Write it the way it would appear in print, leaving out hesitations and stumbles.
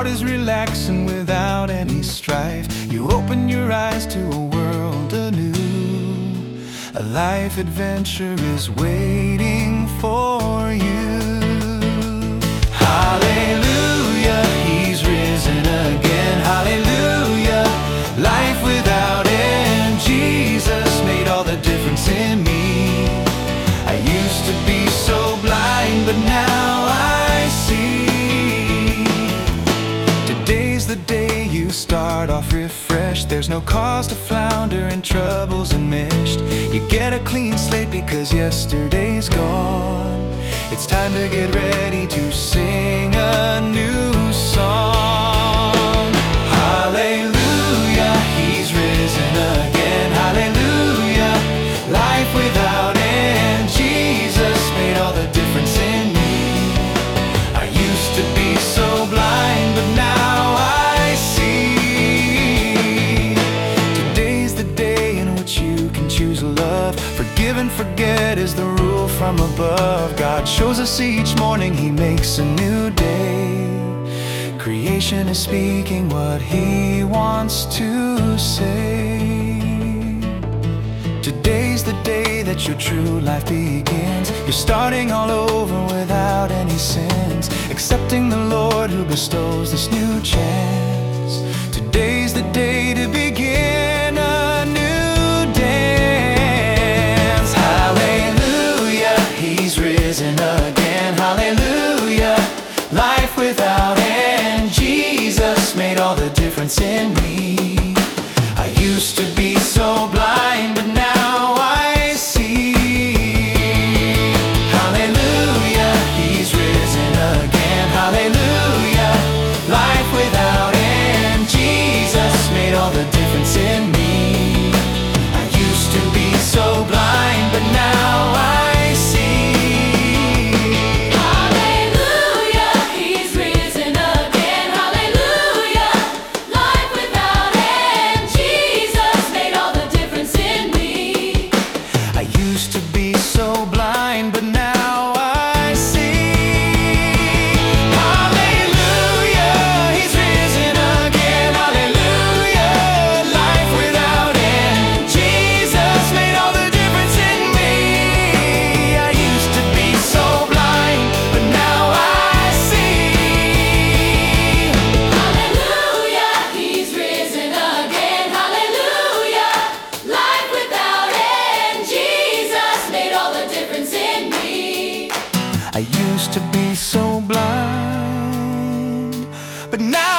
heart is relaxing without any strife. You open your eyes to a world anew. A life adventure is waiting for you. Hallelujah, He's risen again. Hallelujah, life without end. Jesus made all the difference in me. I used to be so blind, but now I see. Today's the day you start off refreshed. There's no cause to flounder and troubles enmeshed. You get a clean slate because yesterday's gone. It's time to get ready to sing a new song. Hallelujah, He's risen again. Hallelujah, life without end. Jesus made all the difference in me. I used to be so blind, but now I see. Today's the day in which you can choose love. Forgive and forget is the rule from above. God shows us each morning, He makes a new day. Creation is speaking what He wants to say. Today's the day that your true life begins. You're starting all over without any sins, accepting the Lord who bestows this new chance. Today's the day to begin a new dance. Hallelujah, He's risen again. Hallelujah, life without end. Jesus made all the difference in me. I used to be so blind, but now I see. Hallelujah, He's risen again. Hallelujah, life without end. Jesus made all the difference in me. I used to be so blind, but now I see. Hallelujah, He's risen again. Hallelujah, life without end. Jesus made all the difference in me. I used to be so blind, but now I see. Hallelujah, He's risen again. Hallelujah, life without end. Jesus made all the difference in me. I used to be so blind, but now I see. Hallelujah, He's risen again. Hallelujah, life without end. Jesus made all the difference in me. I used to be so blind, but now